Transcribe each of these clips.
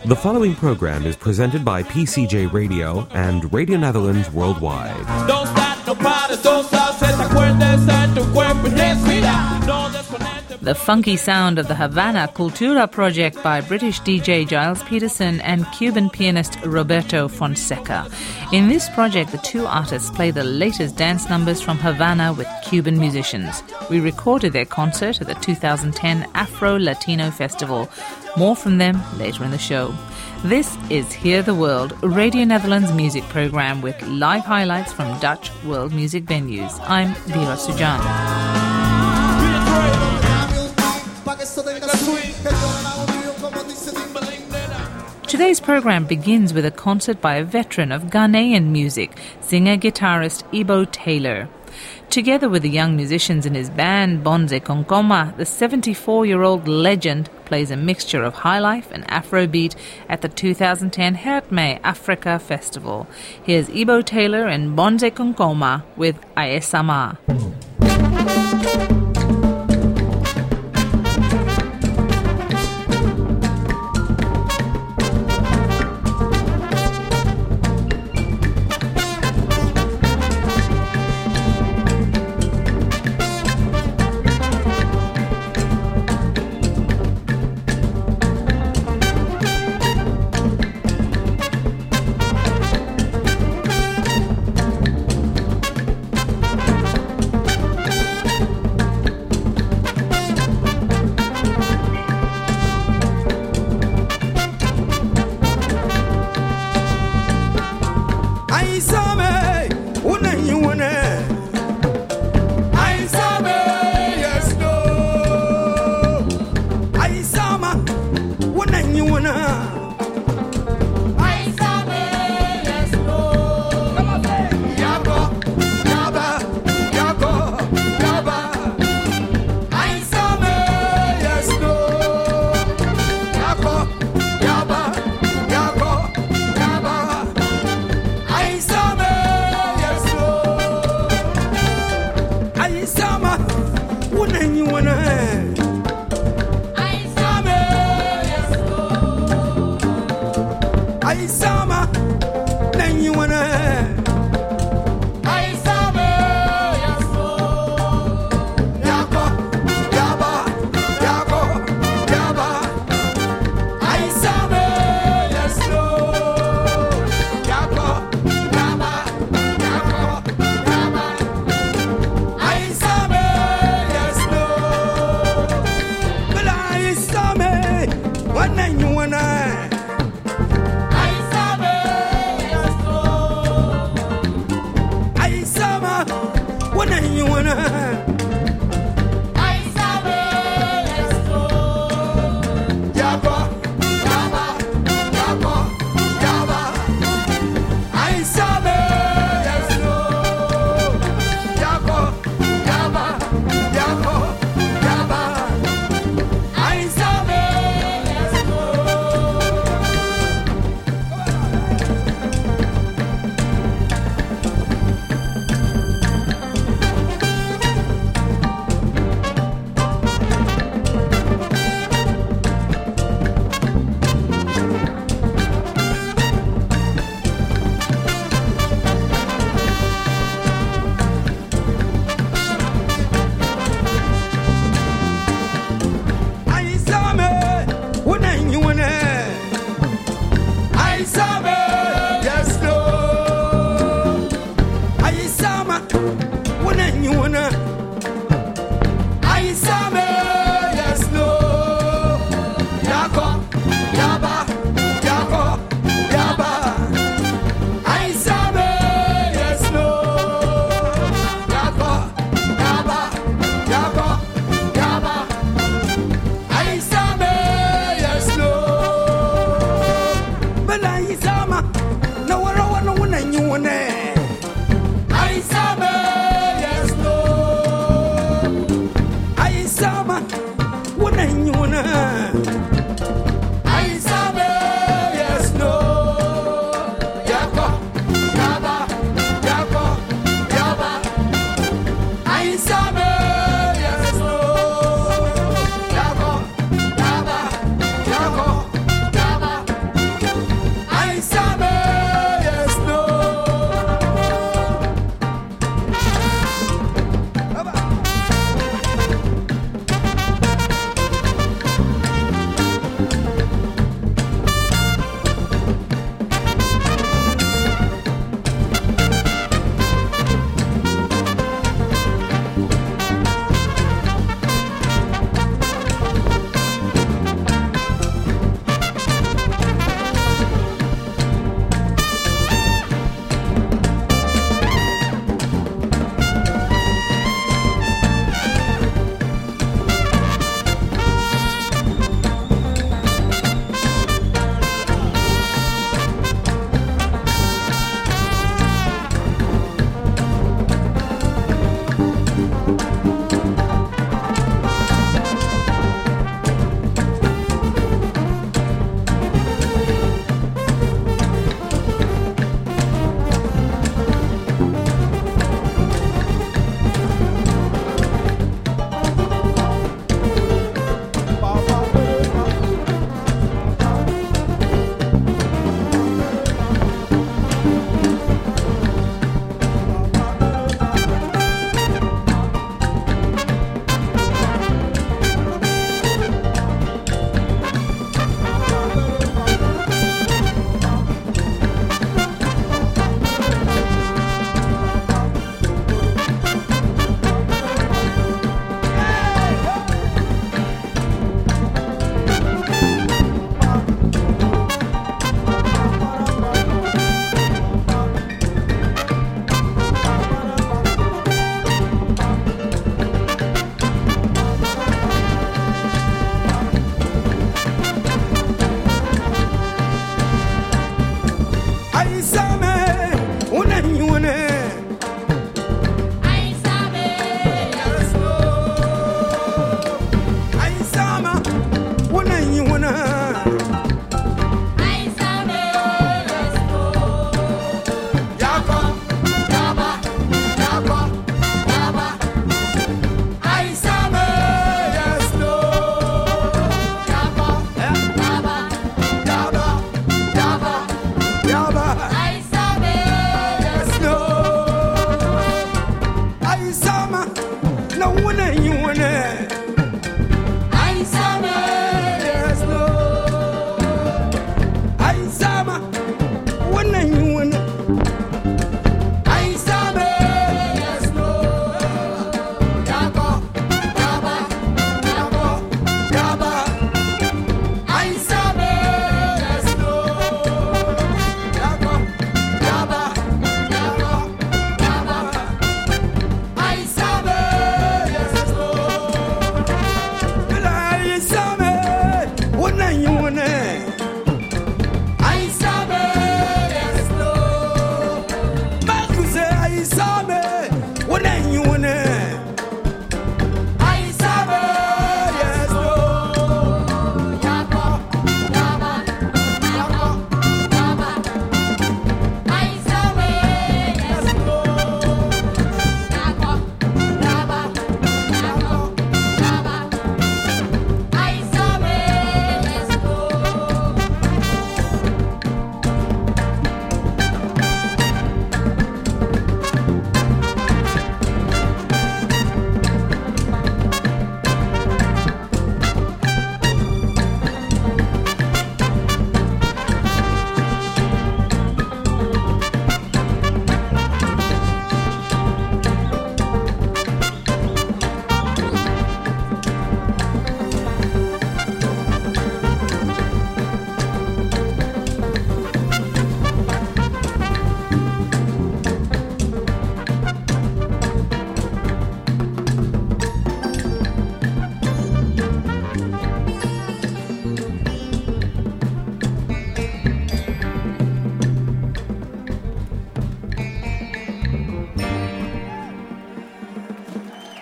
The following program is presented by PCJ Radio and Radio Netherlands Worldwide. Don't start no party, don't start, se te acuerdes en tu cuerpo y respira. No desconecte. The funky sound of the Havana Cultura project by British DJ Giles Peterson and Cuban pianist Roberto Fonseca. In this project, the two artists play the latest dance numbers from Havana with Cuban musicians. We recorded their concert at the 2010 Afro-Latino Festival. More from them later in the show. This is Hear the World, Radio Netherlands music program with live highlights from Dutch world music venues. I'm Vera Sujan. Today's program begins with a concert by a veteran of Ghanaian music, singer-guitarist Ibo Taylor. Together with the young musicians in his band, Bonze Konkoma, the 74-year-old legend plays a mixture of highlife and Afrobeat at the 2010 Hertme Africa Festival. Here's Ibo Taylor and Bonze Konkoma with Aesama.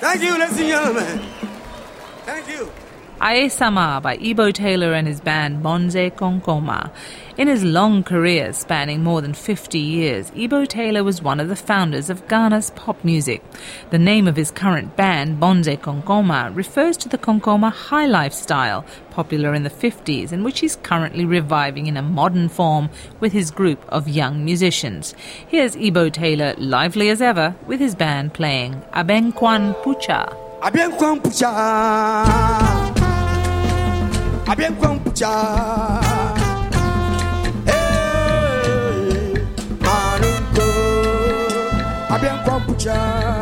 Thank you, ladies and gentlemen. Thank you. Aye Sama by Ebo Taylor and his band Bonze Konkoma. In his long career spanning more than 50 years, Ebo Taylor was one of the founders of Ghana's pop music. The name of his current band, Bonze Konkoma, refers to the Konkoma high life style, popular in the 50s, and which he's currently reviving in a modern form with his group of young musicians. Here's Ebo Taylor, lively as ever, with his band playing Abenkwan Pucha. Abenkwan Pucha. Abenkwan Pucha. Hey, Marunko. Abenkwan Pucha.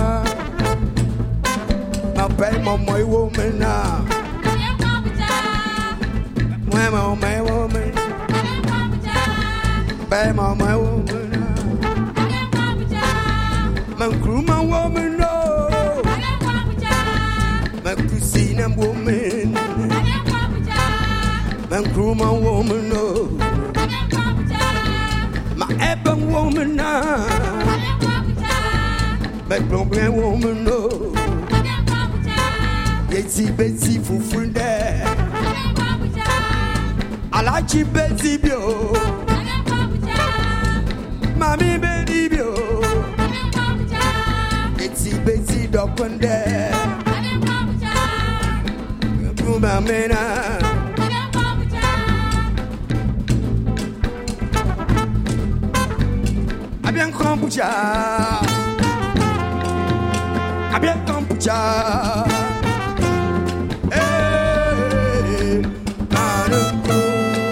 My baby, my woman now. Abenkwan Pucha. My woman. Abenkwan Pucha. Baby, my woman now. Abenkwan Pucha. My crew, my woman now. Abenkwan Pucha. My cuisine and woman. Abenkwan Pucha. My crew, my woman now. Abenkwan Pucha. My ebon woman now. Abenkwan Pucha. My problem woman now. Abenkwan Pucha. Yeti beti fufunda. Abenkwan Pucha. Alachi beti bio. Abenkwan Pucha. Mami beti bio. Abenkwan Pucha. Yeti beti dokunde. Abenkwan Pucha. Puma mena. Abenkwan Pucha. Abien kompucha. Abien kompucha. Hey, Maruko.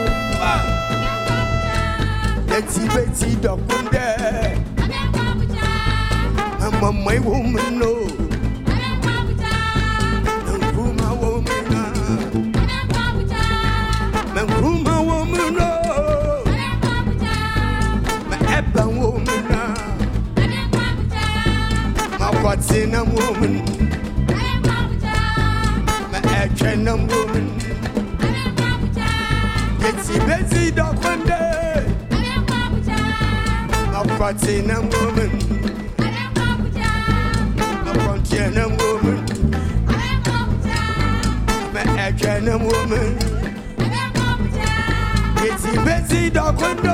Yeti beti dokunde. Abenkwan Pucha. I'm a my woman no. Abenkwan Pucha. Puma woman no. Abenkwan Pucha. Puma woman no. Abenkwan Pucha. My ebba woman no. Abenkwan Pucha. My Watsina woman. Abenkwan Pucha. My Achena woman. Abenkwan Pucha. Yeti beti dokunde. Abenkwan Pucha. My Watsina woman. Abenkwan Pucha. My Watsina woman. Abenkwan Pucha. My Achena woman. Abenkwan Pucha. Yeti beti dokunde.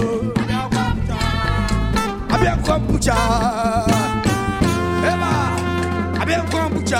Abien kompucha. Eba. Abien kompucha.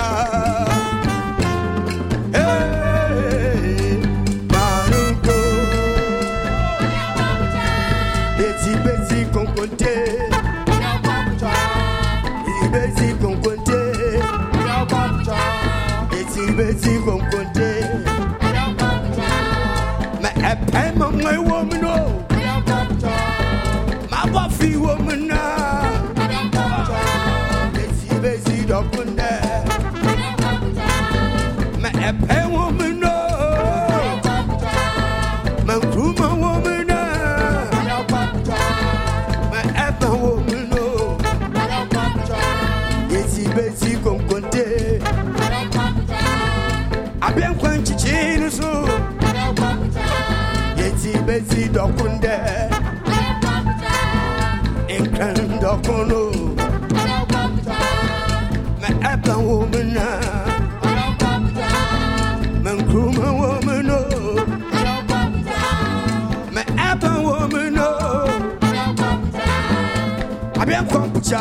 Hey, Maruko. Abenkwan Pucha. Yeti beti konkonte. Abenkwan Pucha. Yeti beti konkonte. Abenkwan Pucha. Yeti beti konkonte. Abenkwan Pucha. My epe my woman no. Abenkwan Pucha. My buffy woman na. Abenkwan Pucha. Yeti beti dokunde. Abenkwan Pucha. My epe woman no. Abenkwan Pucha. My crew my woman na. Abenkwan Pucha. My ebba woman no. Abenkwan Pucha. Yeti beti konkonte. Abenkwan Pucha. Abien kwanchichinu so. Abenkwan Pucha. Yeti beti dokunde. Abenkwan Pucha. Inkran dokuno. Abenkwan Pucha. My ebba woman na. Abenkwan Pucha. My crew my woman no. Abenkwan Pucha. My ebba woman no. Abenkwan Pucha. Abien kompucha.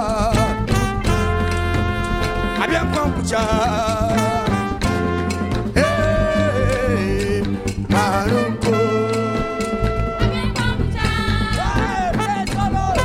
Abien kompucha. Hey, Maruko. Abenkwan Pucha. Hey, praise the Lord.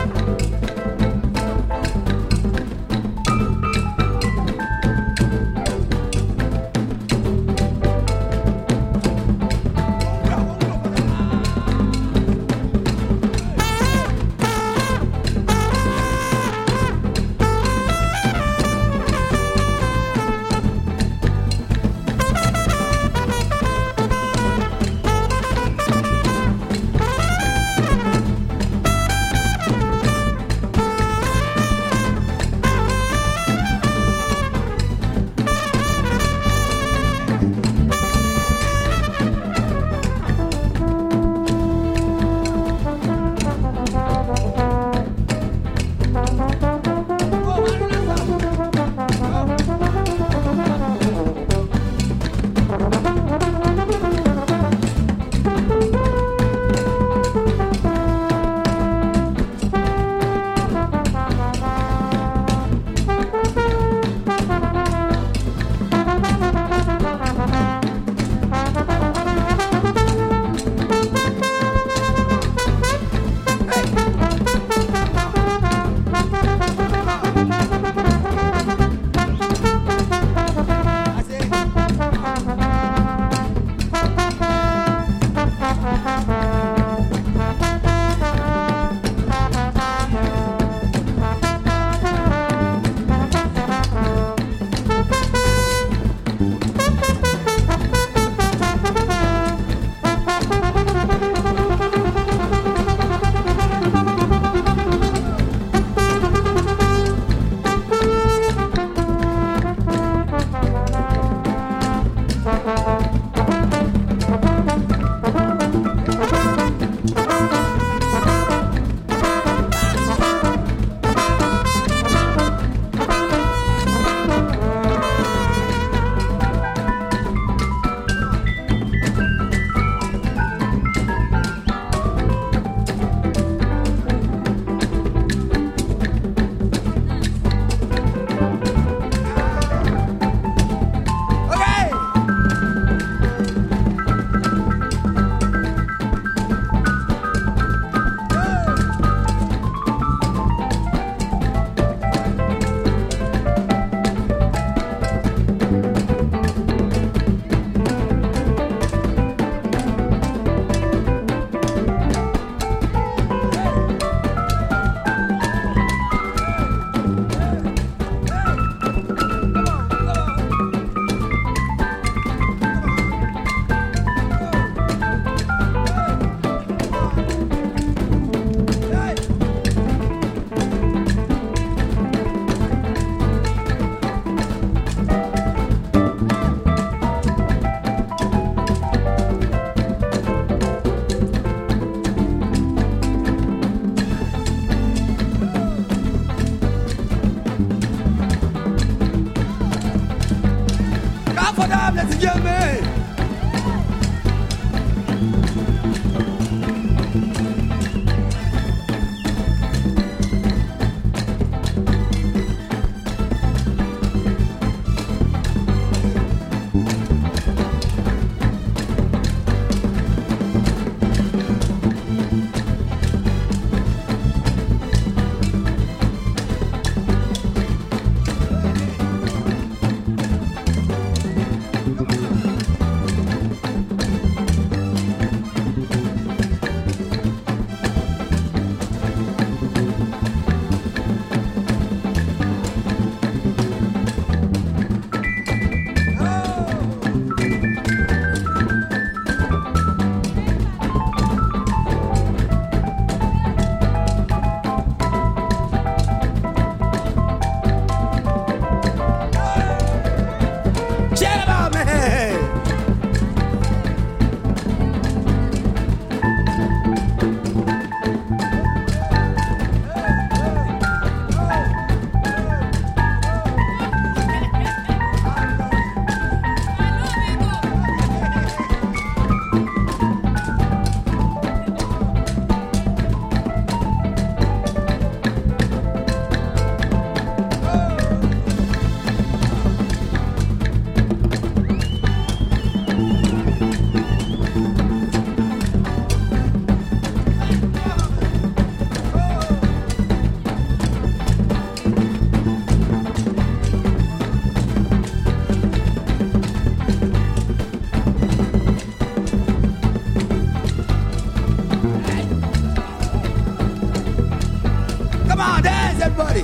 Everybody.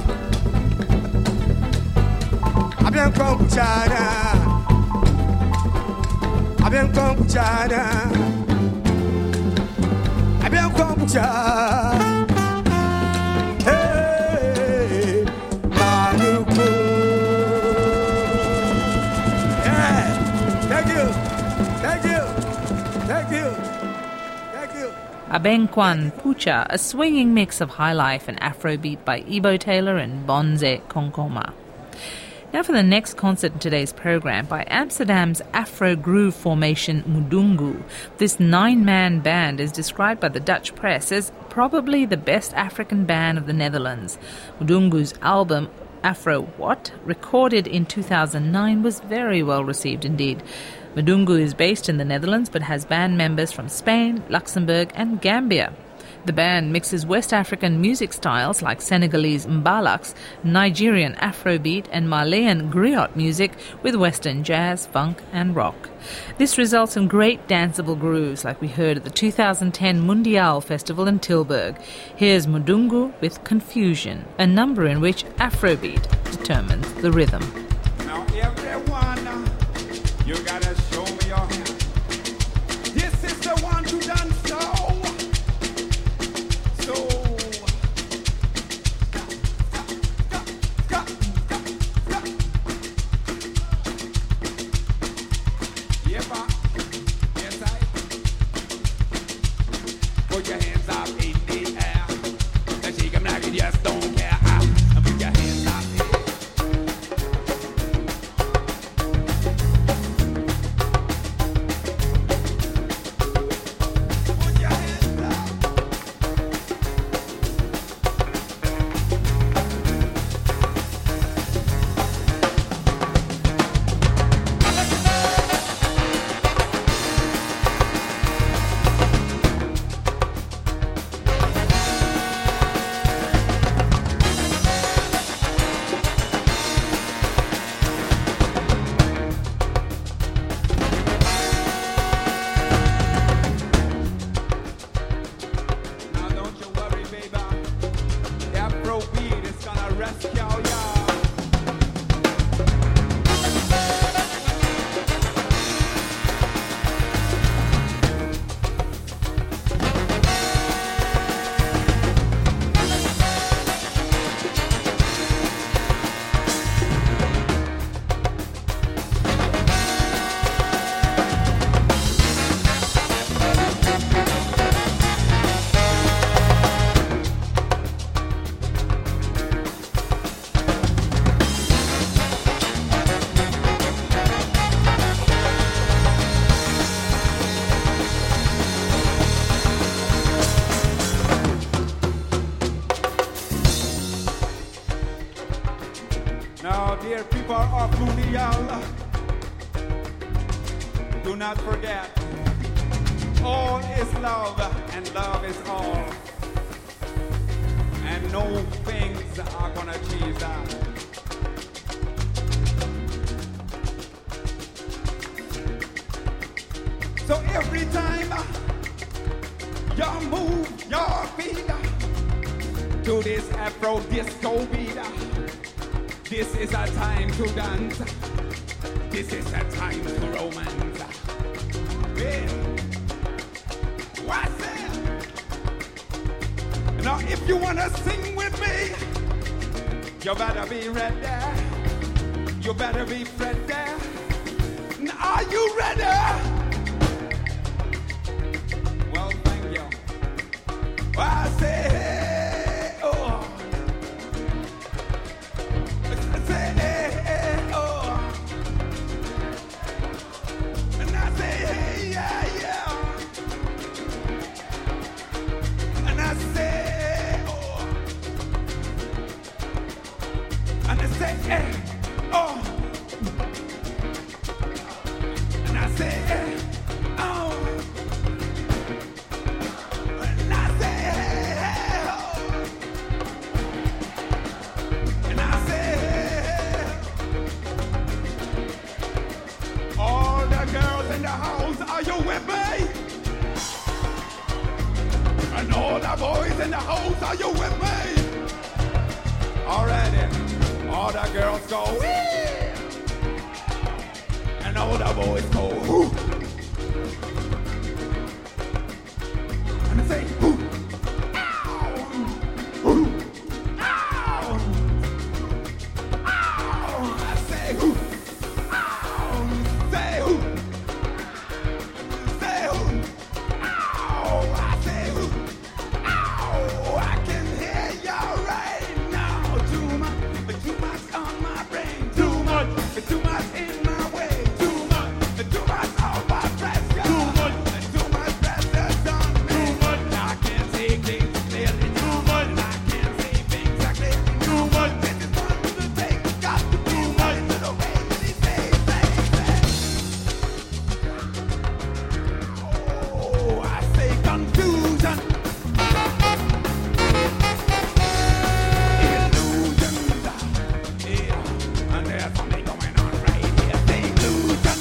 I bien come China. I bien come China. I bien come China. Hey, Manuko. Yeah. Thank you. Thank you. Thank you. Thank you. Abenkwan Pucha, a swinging mix of highlife and Afrobeat by Ebo Taylor and Bonze Konkoma. Now for the next concert in today's program by Amsterdam's Afro groove formation Mudungu. This 9-man band is described by the Dutch press as probably the best African band of the Netherlands. Mudungu's album Afro What, recorded in 2009, was very well received indeed. Mudungu is based in the Netherlands but has band members from Spain, Luxembourg and Gambia. The band mixes West African music styles like Senegalese mbalaks, Nigerian Afrobeat and Malian griot music with Western jazz, funk and rock. This results in great danceable grooves like we heard at the 2010 Mundial Festival in Tilburg. Here's Mudungu with Confusion, a number in which Afrobeat determines the rhythm. Now everyone, you gotta show me your hand. This is the one who done so. Put your hands up in the air. And shake 'em like you just don't care. And put your hands up in the air. Dear people of Mundial, do not forget, all is love and love is all, and no things are gonna change that. So every time you move your feet to this Afro disco beat, this is a time to dance. This is a time to romance. Yeah. What's it? Now, if you wanna sing with me, you better be ready. You better be ready. Now, are you ready? Well, thank you. I say, oh. Boys in the house, are you with me? Alrighty. All the girls go, wee! And all the boys go, whoo! And they say, whoo! Ow! Whoo! Ow! Ow! I say, whoo! Ow! Say, whoo! Say, whoo! Ow! I say, whoo! Ow! I can hear you right now. Too much on my brain. Too much in my way. Too much on my pressure. Too much pressure's on me. I can't see things clearly. I can't see things clearly. This is one to take. Got to be right to the way that he says. Oh, I say confusion. Illusions. Yeah, and there's something going on right here. The illusion.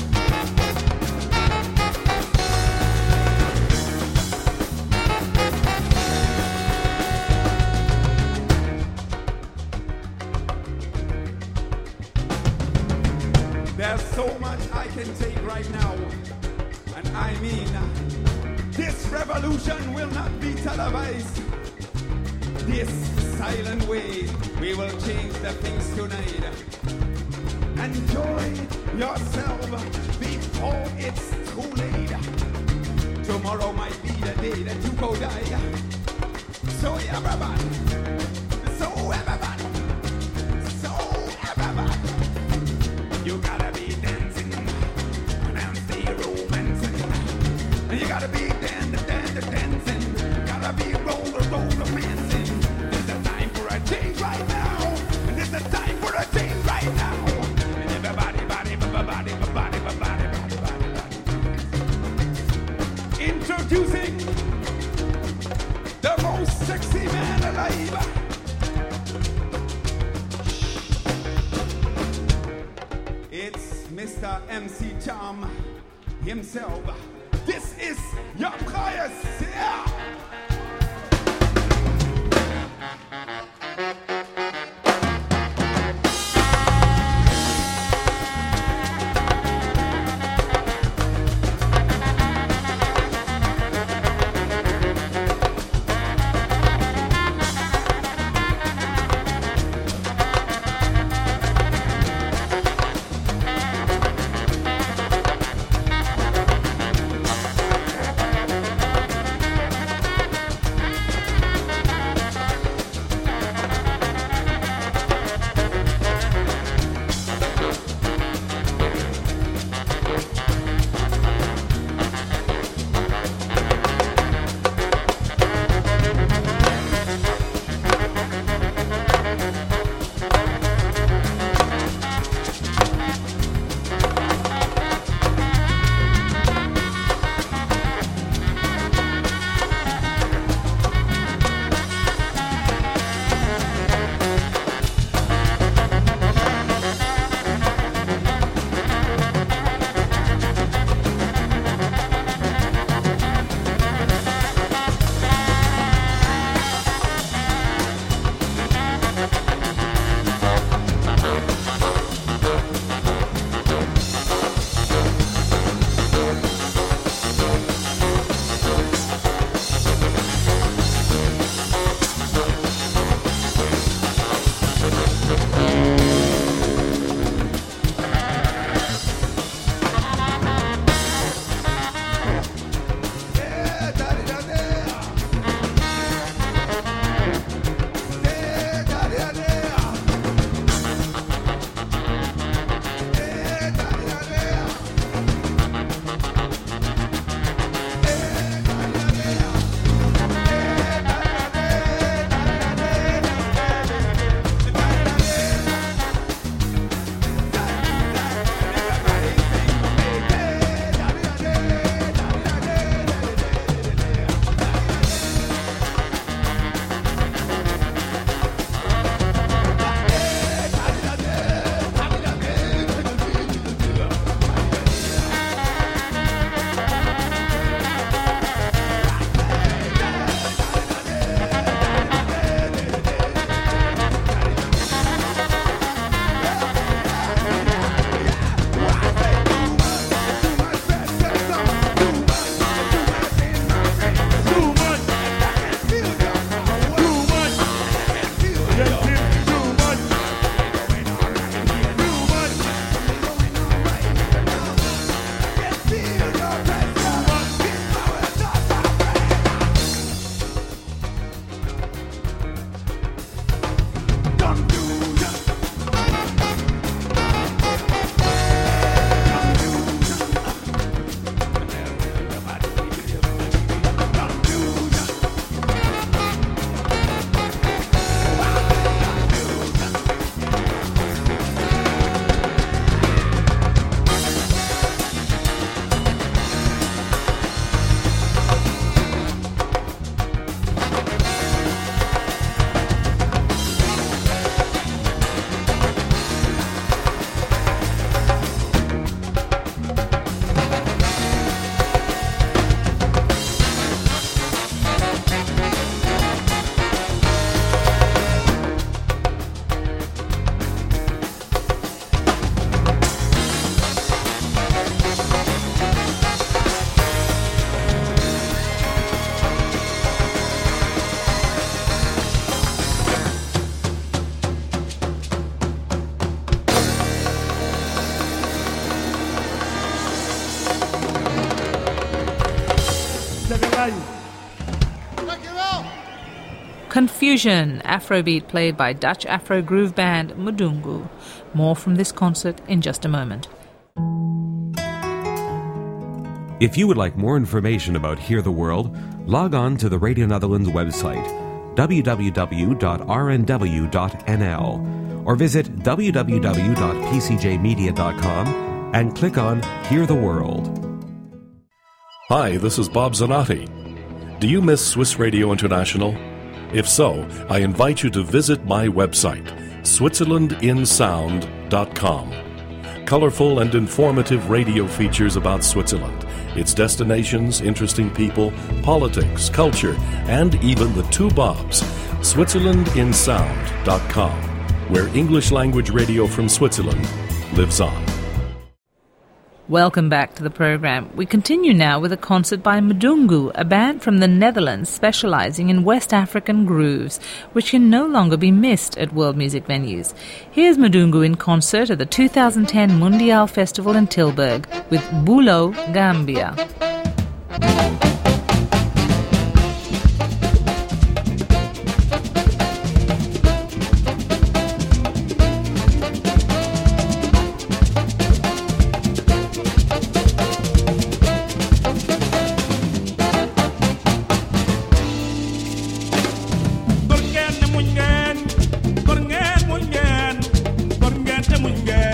There's so much I can take right now. And I mean, this revolution will not be televised. This silent way, we will change the things tonight. Enjoy yourself before it's too late. Tomorrow might be the day that you go die. So everybody, you gotta be dancing and stay romancing. You gotta be dancing. Gotta be romancing. This is time for a change right now. And this is time for a change right now. And everybody. Introducing the most sexy man alive. It's Mr. MC Charm himself. This is your prize. Yeah. Confusion, Afrobeat played by Dutch Afro groove band Mudungu. More from this concert in just a moment. If you would like more information about Hear the World, log on to the Radio Netherlands website, www.rnw.nl, or visit www.pcjmedia.com and click on Hear the World. Hi, this is Bob Zanotti. Do you miss Swiss Radio International? If so, I invite you to visit my website, switzerlandinsound.com. Colorful and informative radio features about Switzerland, its destinations, interesting people, politics, culture, and even the two Bobs, switzerlandinsound.com, where English language radio from Switzerland lives on. Welcome back to the program. We continue now with a concert by Mudungu, a band from the Netherlands specializing in West African grooves, which can no longer be missed at world music venues. Here's Mudungu in concert at the 2010 Mundial Festival in Tilburg with Bulo Gambia.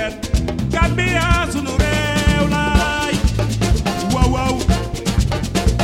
Gambia sunu réew laay wow wow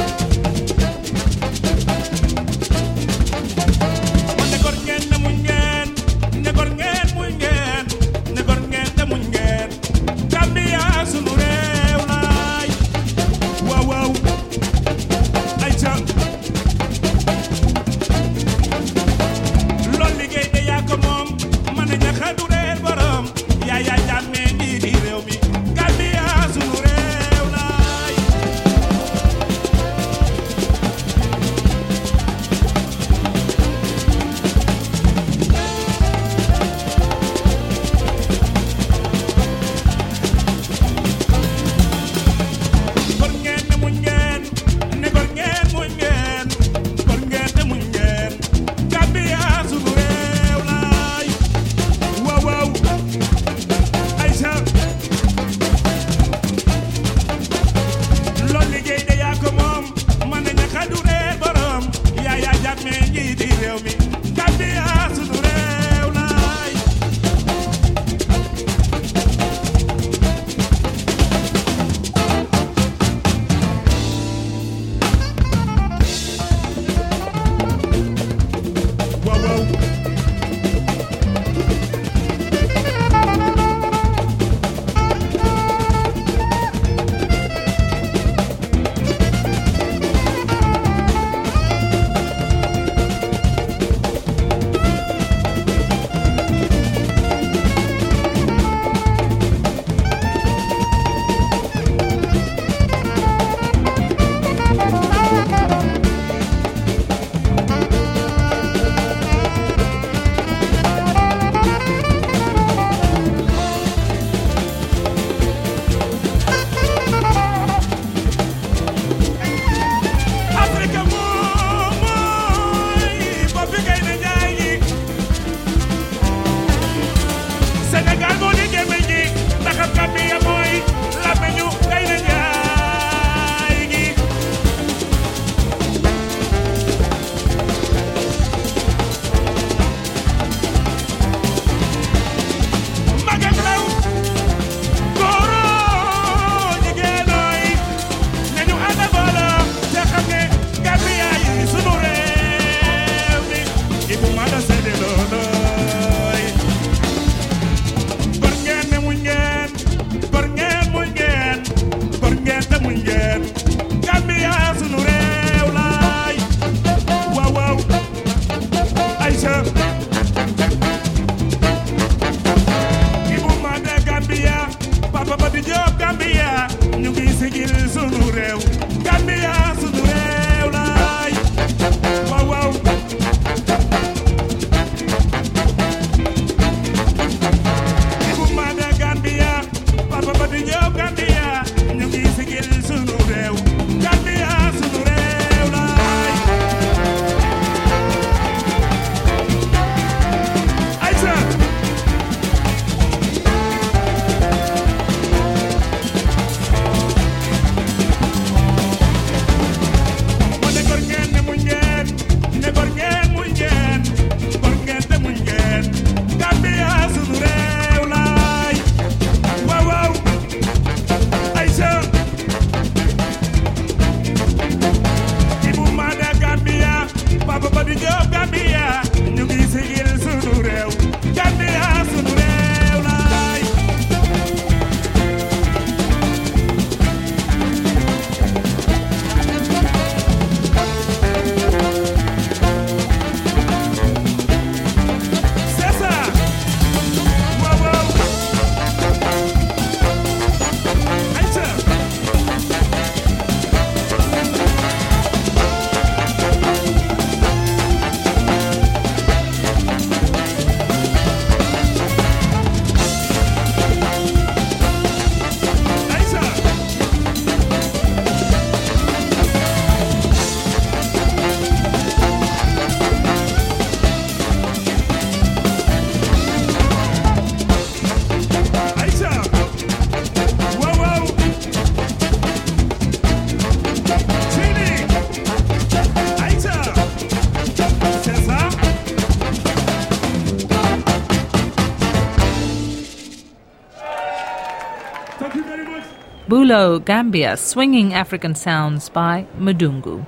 Bulo Gambia, swinging African sounds by Mudungu.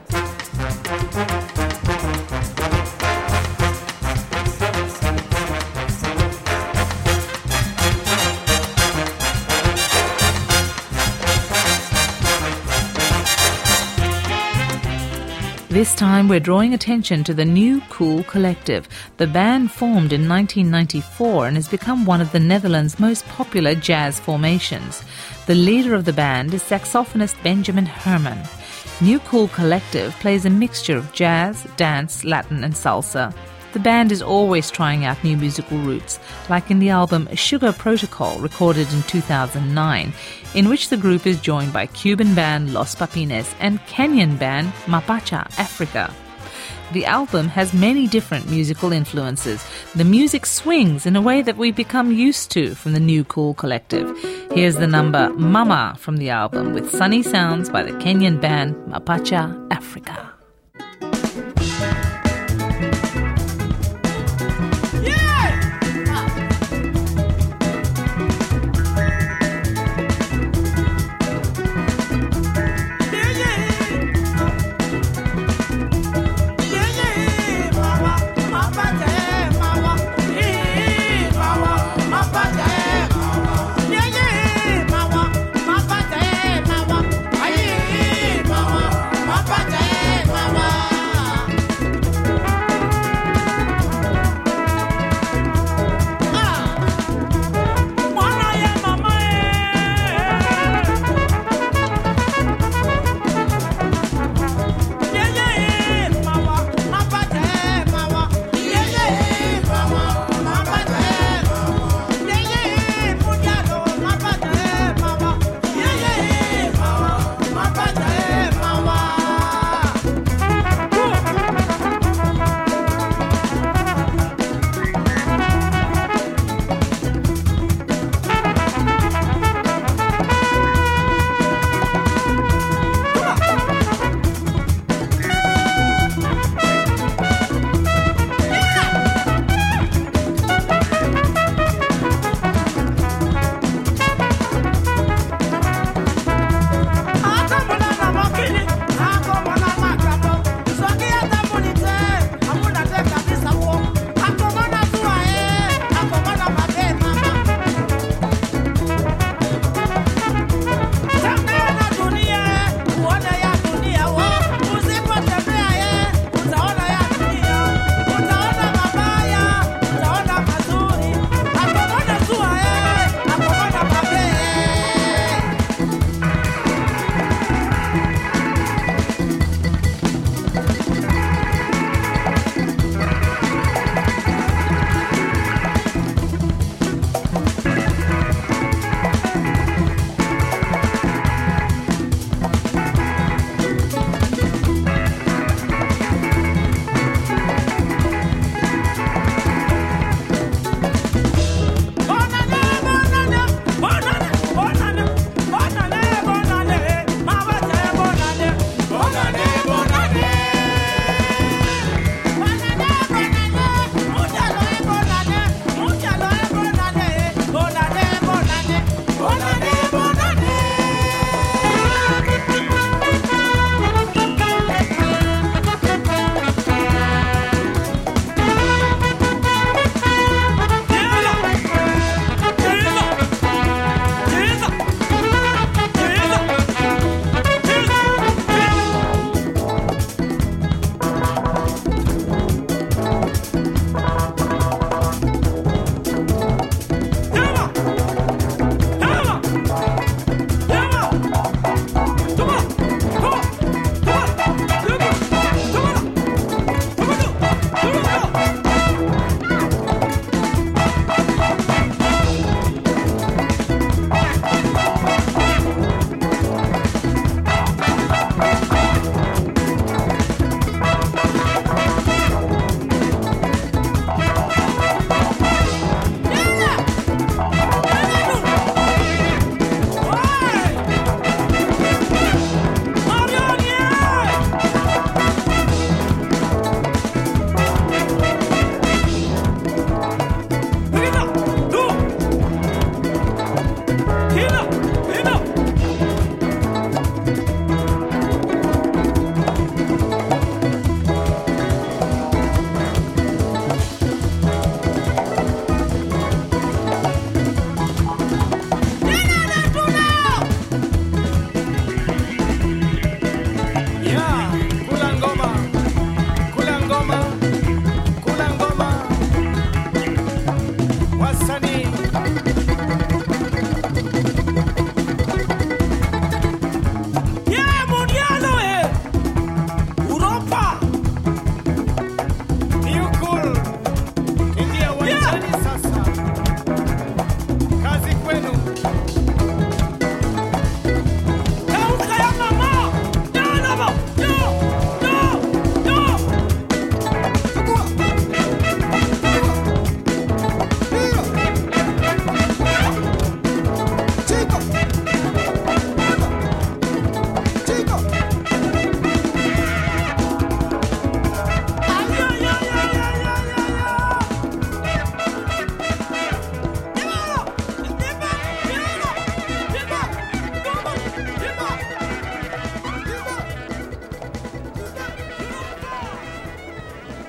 This time we're drawing attention to the New Cool Collective. The band formed in 1994 and has become one of the Netherlands' most popular jazz formations. The leader of the band is saxophonist Benjamin Herman. New Cool Collective plays a mixture of jazz, dance, Latin and salsa. The band is always trying out new musical routes, like in the album Sugar Protocol, recorded in 2009, in which the group is joined by Cuban band Los Papines and Kenyan band Mapacha Africa. The album has many different musical influences. The music swings in a way that we've become used to from the New Cool Collective. Here's the number Mama from the album, with sunny sounds by the Kenyan band Mapacha Africa. Mama,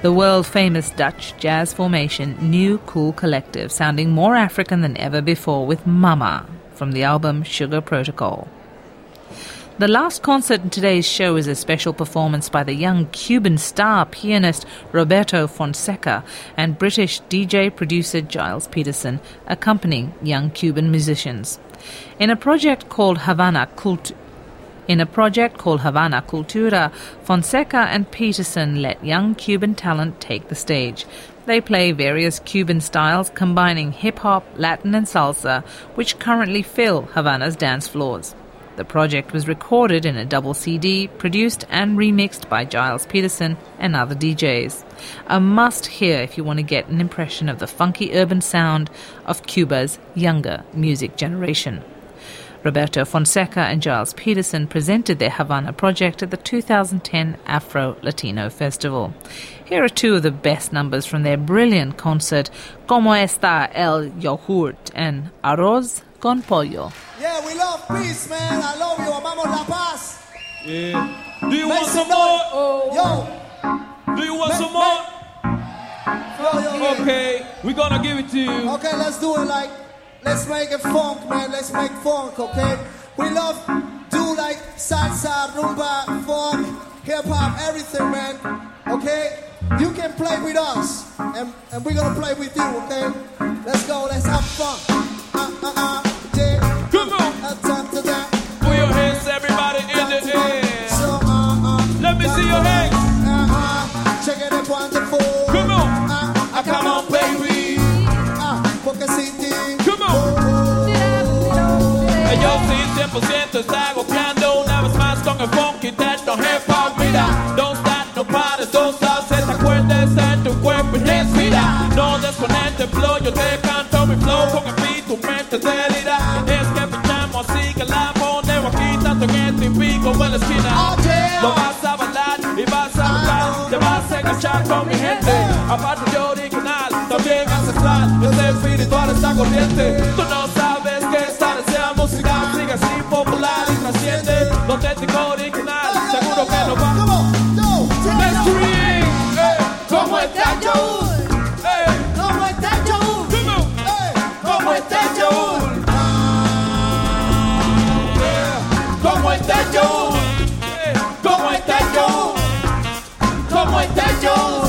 the world-famous Dutch jazz formation New Cool Collective, sounding more African than ever before with Mama from the album Sugar Protocol. The last concert in today's show is a special performance by the young Cuban star pianist Roberto Fonseca and British DJ producer Giles Peterson, accompanying young Cuban musicians. In a project called Havana Cultura, Fonseca and Peterson let young Cuban talent take the stage. They play various Cuban styles combining hip-hop, Latin and salsa, which currently fill Havana's dance floors. The project was recorded in a double CD, produced and remixed by Giles Peterson and other DJs. A must-hear if you want to get an impression of the funky urban sound of Cuba's younger music generation. Roberto Fonseca and Giles Peterson presented their Havana project at the 2010 Afro-Latino Festival. Here are two of the best numbers from their brilliant concert, Como Está el Yogurt and Arroz con Pollo. Yeah, we love peace, man. I love you. Amamos la paz. Yeah. Do you Make want some some more? Yo. Do you want some more? Yo. Okay, we're gonna give it to you. Okay, let's do it like, let's make it funk, man. Let's make funk, okay? We love do like salsa, rumba, funk, hip hop, everything, man. Okay? You can play with us, and we're gonna play with you, okay? Let's go, let's have fun. Yeah. Come on. Time to that. Put your hands, everybody, in the air. So, Let me see your hands. Check it out, wonderful. Come on. Come on, baby. Porque si ti. Come on. Yo, sí, 100% está golpeando. Una vez más con el funky techno hip hop. Mira, don't stop, no pares, don't stop. Se te acuerdes en tu cuerpo y respira. No desconecte el flow, yo te canto mi flow. Con el beat, tu mente te dirá. Es que pichamos así que la ponemos aquí. Tanto en este pico en la esquina. Lo vas a bailar y vas a bailar. Te vas a enganchar con mi gente. Aparte de original, también ancestral. Yo sé espiritual esta corriente. Tú no sabes que esta desea música sigue así popular y trasciende. Lo auténtico original, seguro que lo va. Let's scream. ¿Cómo está Joel? ¿Cómo está Joel? ¿Cómo está Joel? ¿Cómo está Joel? ¿Cómo está Joel? ¿Cómo está Joel?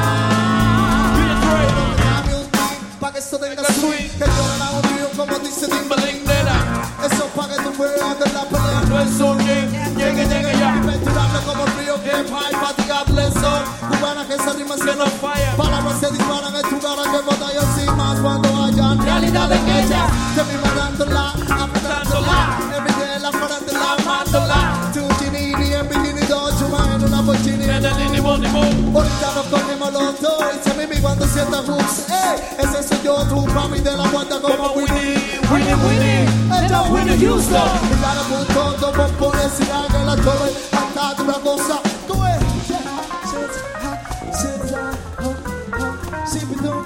Pa' que esto tenga swing, que lloran un río como dice Timbaland, nena. Eso pa' que tú veas que la pelea No es un llegue ya. inventurable como el río que es high, fatigable son cubanas que se riman Que no falla. palabras se disparan en tu cara que batalla sin más cuando hayan realidad en ella. Te vi mandándola, apretándola, everyday la farándula, amándola. Tu chinini en bikini, dos chumas en una bochini. Ahorita nos cogemos los dos y se mimi cuando sienta hooks. Ese soy yo, tú mami de la vuelta como Winnie. Ella es Winnie Houston. Y para punto, dos bombones y haga la torre. Hasta una cosa. Tú es. Sit down.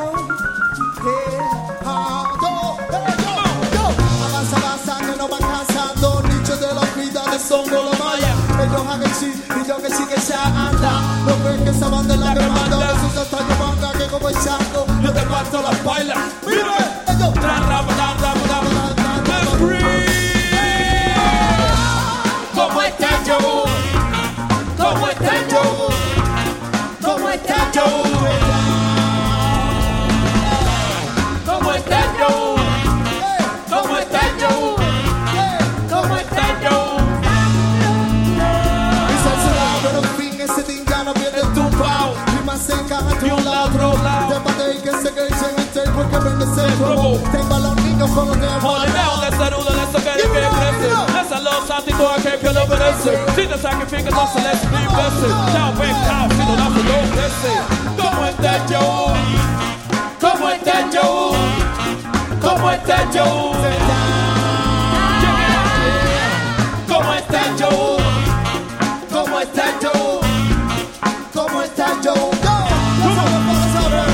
Avanza, que no van cansando. Nichos de la vida de son los mayas. Ellos hagan sí, y yo que sí que se anda. No ven que esa banda es la que manda. Resulta esta manga que como el chango. Yo te parto las bailas. Mírame, ellos. Let's scream. ¿Cómo está Joel? ¿Cómo está Joel? ¿Cómo está Joel? ¿Cómo está Joel? ¿Cómo está Joel? ¿Cómo está Joel? Y censurado, pero en fin, ese tinga viene tumbado. Rimas secas de un lado, otro lado. Debate y que se quede en el tape porque vende ese robo. Tengo a los niños con los de Joder, les saludo, les toque de que crece. Les saludo, santico, a que lo obedece. Si te sacrifica, no se les blesse. Chao, ven, chao, si no da por dos veces. ¿Cómo está Joel? ¿Cómo está Joel? ¿Cómo está Joel? ¿Cómo está Joel? ¿Cómo está Joel? ¿Cómo está Joe? ¿Cómo lo puedo saber?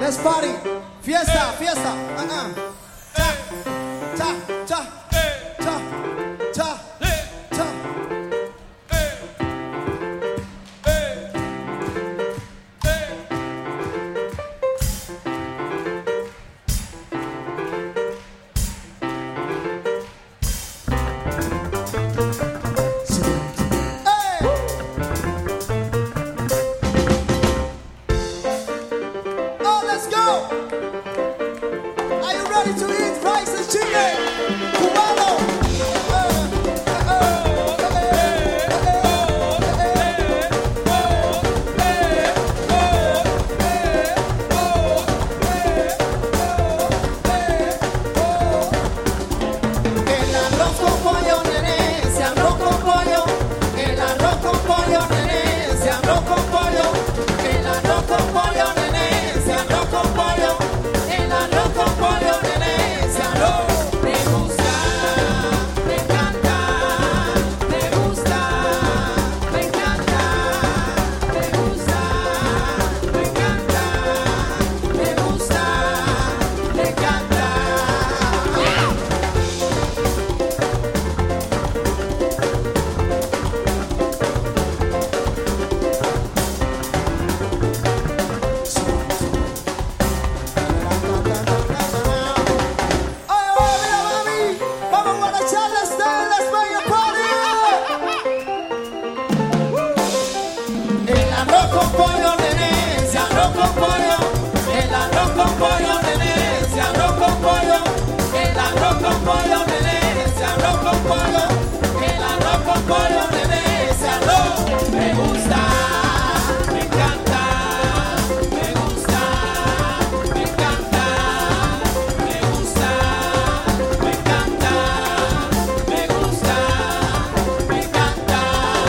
Let's party. Fiesta, fiesta. Cha, cha, cha, cha, cha, cha. Oh, let's go. Are you ready to eat rice and chicken? Cubano. El arroz con pollo, nene, ese arroz con pollo. El arroz con pollo, nene, ese arroz con pollo. El arroz con pollo, nene, ese arroz con pollo. El arroz con pollo, nene, ese arroz. Me gusta, me encanta, me gusta, me encanta, me gusta, me encanta, me gusta, me encanta. Vamos a guarachar, let's dance, let's make a party. El arroz con pollo, nene, ese arroz con pollo. El arroz con pollo, nene, ese arroz con pollo. El arroz con pollo, nene, ese arroz con pollo. El arroz con pollo, nene, ese arroz. Me gusta, me encanta, me gusta, me encanta, me gusta, me encanta, me gusta, me encanta.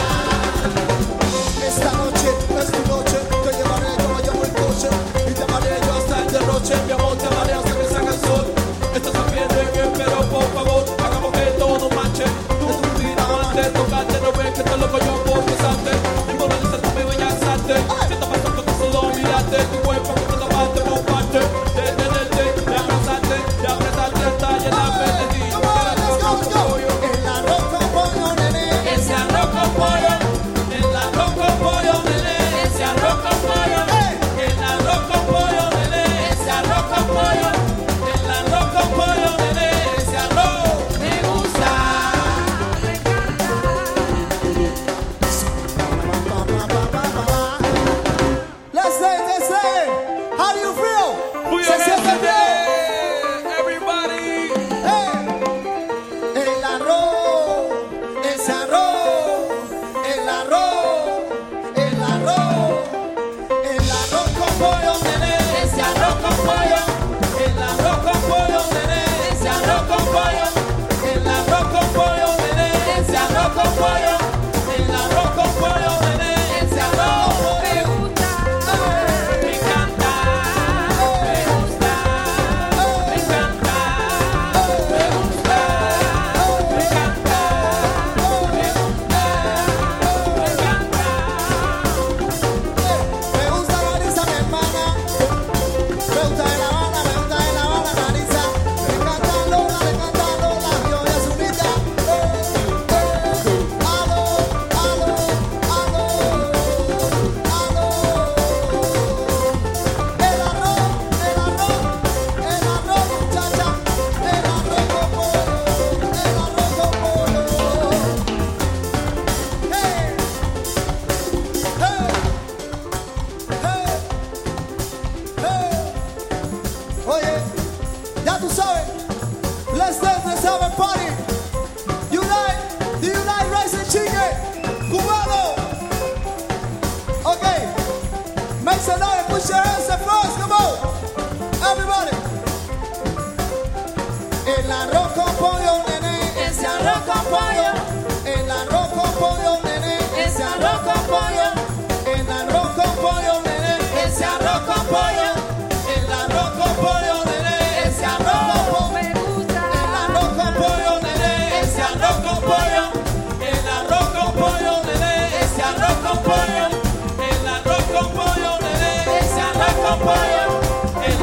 Esta noche es tu noche, te llevaré como llevo el coche y te amaré yo hasta el derroche. Mi amor, te amaré hasta que salga el sol. Esto se pierde bien, pero por favor, hagamos que todo marche. Tú mira antes, tocarte, no ves que te loco yo por besarte. Y por eso tú me voy a asarte. Si te pasó con tu solo mirarte, tu cuerpo con toda parte por parte. De tenerte, de abrazarte hasta llenarme de ti. El arroz con pollo, nene, ese arroz con pollo. El arroz con pollo, nene, ese arroz con pollo. El arroz con pollo, nene, ese arroz con pollo. El arroz con pollo, nene, ese arroz. Me gusta, me encanta. Let's say, how do you feel? Se siente bien. Everybody. El arroz, ese arroz, el arroz, el arroz, el arroz con pollo, nene, ese arroz con pollo, el arroz con pollo, nene, ese arroz con pollo, el arroz con pollo, nene, ese arroz con pollo, el arroz con pollo, nene, ese arroz. Me gusta, me encanta, me gusta, me encanta, me gusta, me encanta, me gusta, me encanta. Me gusta Marisa, mi hermana. Me gusta de La Habana, Marisa. Me encanta Lola, yo y Azulita. Aló, aló, aló, aló. El arroz, muchacha. El arroz con pollo, el arroz con pollo. Hey, hey, hey. Oye, ya tú sabes. Let's dance, let's have a party. Do you like rice and chicken? Cubano. Okay. Make some noise, put your hands up first, come on. Everybody. El arroz con pollo, nene, ese arroz con pollo. El arroz con pollo, nene, ese arroz con pollo. El arroz con pollo, nene, ese arroz con pollo. El arroz con pollo, nene, ese arroz con pollo. Me gusta. El arroz con pollo, nene, ese arroz con pollo. El arroz con pollo, nene, ese arroz con pollo. El arroz con pollo, nene, ese arroz con pollo. El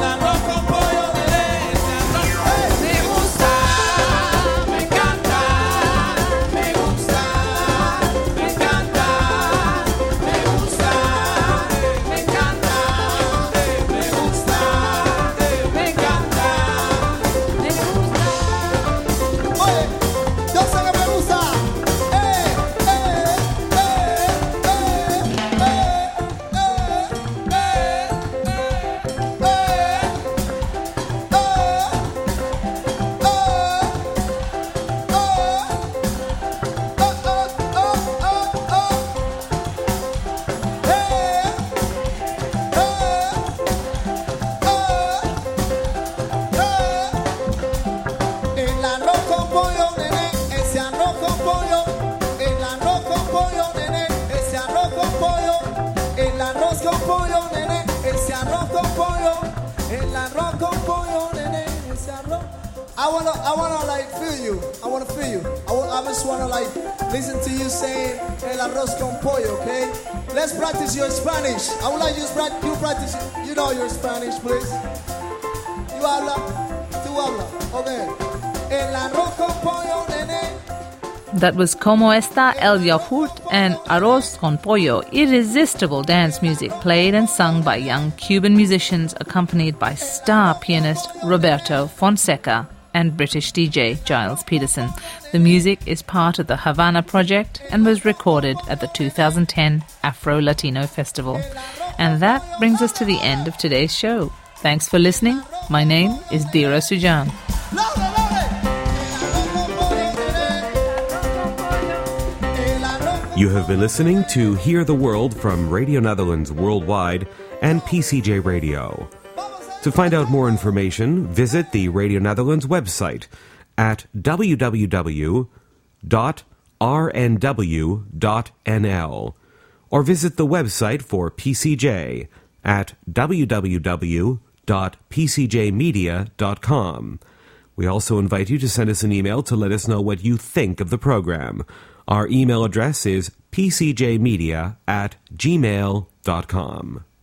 I wanna like feel you. I wanna feel you. I just wanna like listen to you saying el arroz con pollo, okay? Let's practice your Spanish. I would like you to practice. You know your Spanish, please. You habla, tú habla, okay? El arroz con pollo, nene. That was Como Esta El Yahut and Arroz con Pollo, irresistible dance music played and sung by young Cuban musicians accompanied by star pianist Roberto Fonseca and British DJ Giles Peterson. The music is part of the Havana Project and was recorded at the 2010 Afro-Latino Festival. And that brings us to the end of today's show. Thanks for listening. My name is Dira Sujan. You have been listening to Hear the World from Radio Netherlands Worldwide and PCJ Radio. To find out more information, visit the Radio Netherlands website at www.rnw.nl or visit the website for PCJ at www.pcjmedia.com. We also invite you to send us an email to let us know what you think of the program. Our email address is pcjmedia@gmail.com.